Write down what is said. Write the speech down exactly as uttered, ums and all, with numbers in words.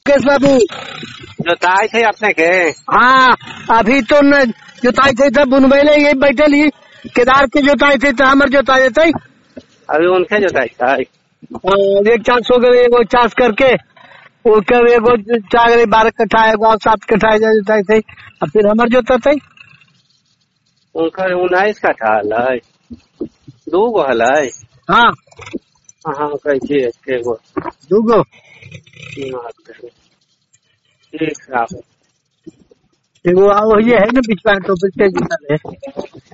Case बाबू जोताई थे अपने के। हाँ अभी तो न जोताई थे तब बुनबैले यही बैठे ली केदार के जोताई थे तो हमारे जोताई देते अभी उनके जोताई था। एक चांस हो गए एगो चांस करके वो कर एगो चाह गए बारह कट्ठा एगो सात कट्ठा जोताई थे और फिर हमारे जोता थे उनका उन्नीस का था हलाई दू गो हलाई। हाँ हाँ कैसे एगो दू गो ठीक है एगो ये है ना पिछवा तो पिछले जोता है